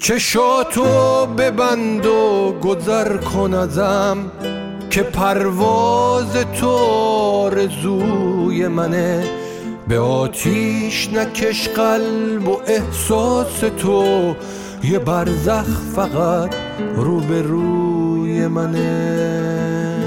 چشاتو ببند و گذر کن ازم که پرواز تو آرزوی منه. به آتیش نکش قلب و احساس تو، یه برزخ فقط روبروی منه.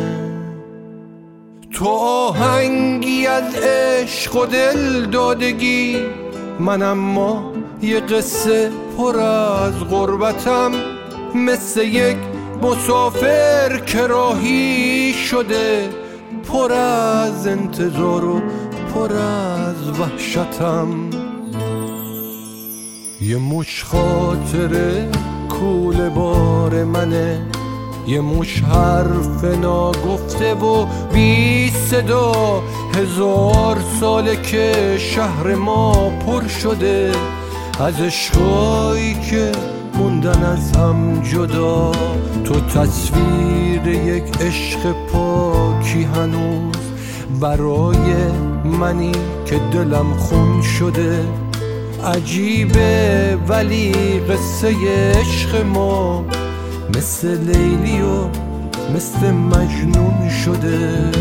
تو آهنگی از عشق و دل دادگی، من اما یه قصه پر از غربتم، مثل یک مسافر که راهی شده، پر از انتظار و پر از وحشتم. یه مش خاطره کوله بار منه، یه مش حرف ناگفته و بی صدا. 1000 ساله که شهر ما پر شده از عشقایی که موندن از هم جدا. تو تصویر یک عشق پاکی هنوز برای منی که دلم خون شده. عجیبه ولی قصه عشق ما مثل لیلی و مثل مجنون شده.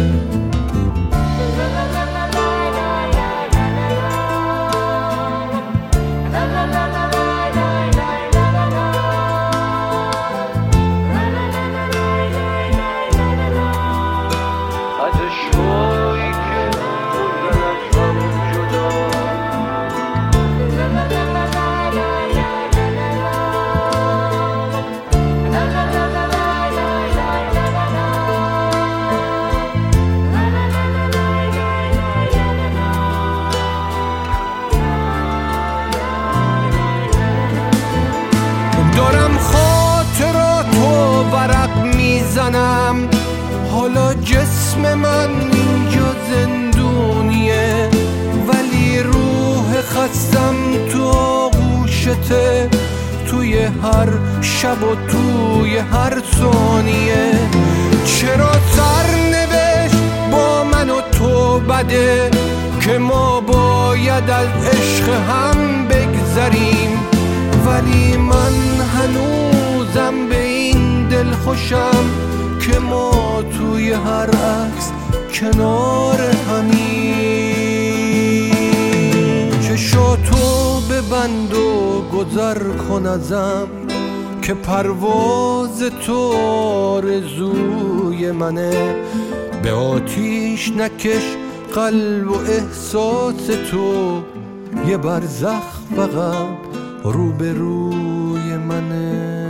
دارم خاطراتو ورق میزنم، حالا جسم من اینجا زندونیه، ولی روح خستم تو آغوشته، توی هر شب و توی هر ثانیه. چرا سرنوشت با من و تو بده که ما باید از عشق هم بگذریم، ولی من هنوزم به این دل خوشم که ما توی هر عکس کنار همیم. چشاتو ببند و گذر کن ازم که پرواز تو آرزوی منه. به آتیش نکش قلب و احساس تو، یه برزخ فقط روبروی منه.